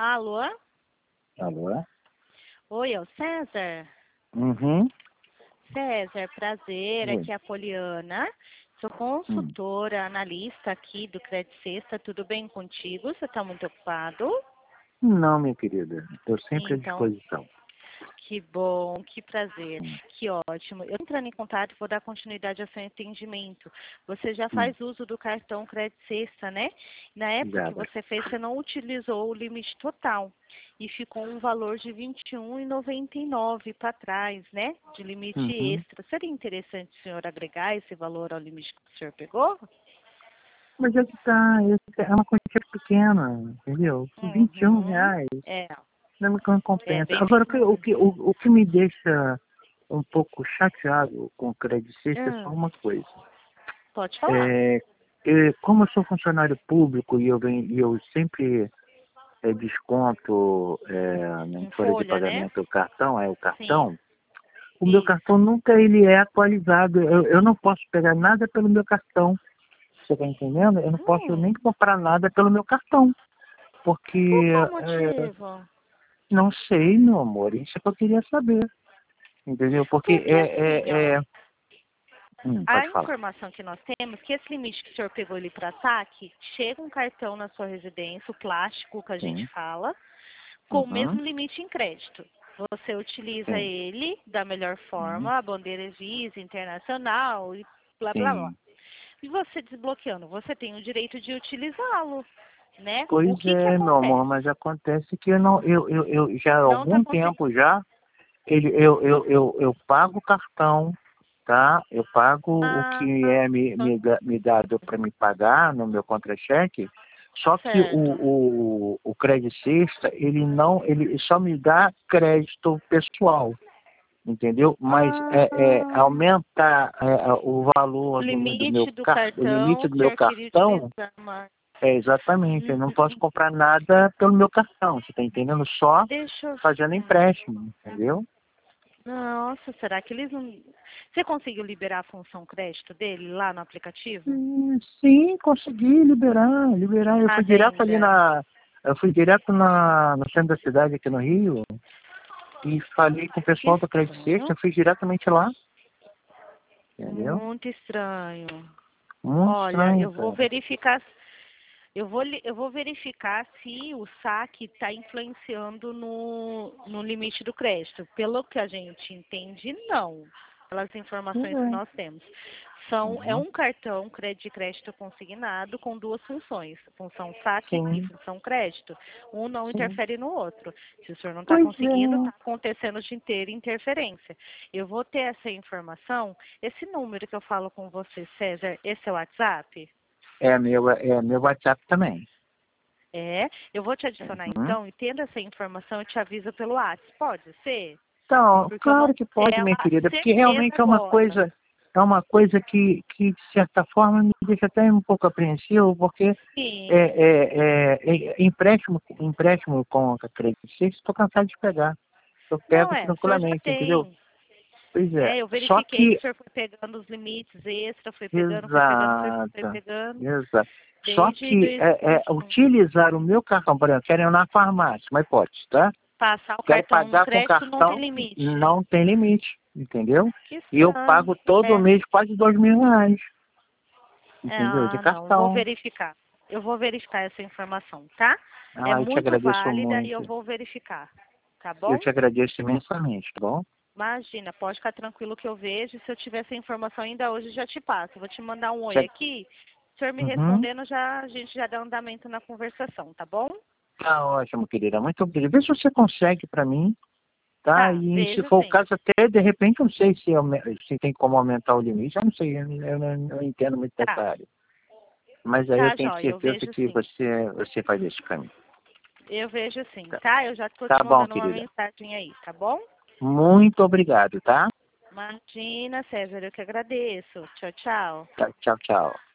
Alô? Alô? Oi, é o César? Uhum. César, prazer, Oi. aqui é a Poliana. Sou consultora, analista aqui do Credit Sexta. Tudo bem contigo? Você está muito ocupado? Não, minha querida. Estou sempre à Então, disposição. que bom, que prazer, Hum. que ótimo. Eu entrando em contato, vou dar continuidade ao seu atendimento. Você já Hum. faz uso do cartão Credit Sexta, né? Na época que Obrigada. você fez, você não utilizou o limite total. E ficou um valor de R$ 21,99 para trás, né? De limite Uhum. extra. Seria interessante o senhor agregar esse valor ao limite que o senhor pegou? Mas é que tá, é uma quantia pequena, entendeu? Uhum. R$ 21 É, não me é compensa. bem Agora, pequeno. o que me deixa um pouco chateado com o Credit Sexta é só uma coisa. Pode falar. É, como eu sou funcionário público e eu sempre desconto na Em folha de folha, né? pagamento o cartão, o Sim, cartão. O meu cartão isso. nunca ele é atualizado. Eu não posso pegar nada pelo meu cartão. Você está entendendo? Eu não posso nem Hum. comprar nada pelo meu cartão. Porque Por qual motivo? não sei, meu amor. Isso é que eu queria saber. Entendeu? Porque Porque assim, ó, a pode falar. informação que nós temos, que esse limite que o senhor pegou ele para saque, chega um cartão na sua residência, o plástico que a gente Sim. fala, com o Uhum. mesmo limite em crédito. Você utiliza Sim. ele da melhor Uhum. forma, a bandeira Visa internacional e blá blá blá. Sim. E você desbloqueando, você tem o direito de utilizá-lo, né? O Pois que é, meu amor, acontece? mas acontece que eu não, eu já há Não está algum conseguindo. tempo já, eu pago o cartão, tá? Eu pago o Ah, que me dado para me pagar no meu contra-cheque, só que certo. o Credit Sexta, ele só me dá crédito pessoal, entendeu? Mas Ah, aumenta o valor limite do o limite cartão, o do meu senhor queria cartão. utilizar mais. Exatamente, eu não posso Hum, comprar nada pelo meu cartão, você está entendendo? Só deixa eu... fazendo empréstimo, entendeu? Nossa, será que eles não... Você conseguiu liberar a função crédito dele lá no aplicativo? Sim, consegui liberar. À venda. Eu fui direto no centro da cidade aqui no Rio e falei com o Que pessoal do Credit Sexta, estranho. eu fui diretamente lá, entendeu? Muito estranho. Muito Olha, estranho, eu vou cara. verificar. Eu vou verificar se o saque está influenciando no limite do crédito. Pelo que a gente entende, não. Pelas informações que nós temos. É Uhum. um cartão de crédito consignado com duas funções, função saque e Sim, função crédito. Um não sim. interfere no outro. Se o senhor não está Pois conseguindo, está é. acontecendo de ter interferência. Eu vou ter essa informação. Esse número que eu falo com você, César, esse é o WhatsApp? É meu WhatsApp também. É, eu vou te adicionar Uhum. então e tendo essa informação eu te aviso pelo WhatsApp, pode ser? Então, Porque eu não claro que tenho pode, minha querida, porque certeza realmente agora. é uma coisa que de certa forma me deixa até um pouco apreensivo, porque Sim, empréstimo com a Credit Suisse, estou cansado de pegar. Eu não pego é, o senhor já tranquilamente, entendeu? tem. Pois é. É, eu Só verifiquei que que, o senhor foi pegando os limites extra, foi exato, pegando, exato. Só desde que 2021. utilizar o meu cartão, por exemplo, quero ir na farmácia, uma hipótese, tá? Passar o Quero cartão no pagar com crédito não tem cartão, limite. não tem limite, entendeu? Que E eu estranho. pago todo É, mês quase R$ 2.000, entendeu? De não, vou cartão. verificar. Eu vou verificar essa informação, tá? É Ah, eu te muito agradeço válida e eu muito. vou verificar, tá Eu bom? te agradeço imensamente, tá bom? Imagina, pode ficar tranquilo que eu vejo. Se eu tiver essa informação ainda hoje, já te passo. Vou te mandar um oi Te- aqui. Se o senhor me Uhum. respondendo, a gente já dá andamento na conversação, tá bom? Tá ótimo, querida. Muito obrigado. Vê se você consegue para mim, tá? Tá, E se vejo for o sim. caso, até de repente, eu não sei se tem como aumentar o limite. Eu não sei, eu não entendo muito dessa Tá, área. Mas aí eu tá, tenho joia, eu certeza vejo que sim. você faz isso para mim. Eu vejo sim, Tá, tá? Eu já tô tá te bom, mandando uma querida. mensagem aí, tá bom? Muito obrigado, tá? Imagina, César, eu que agradeço. Tchau, tchau. Tá, tchau, tchau.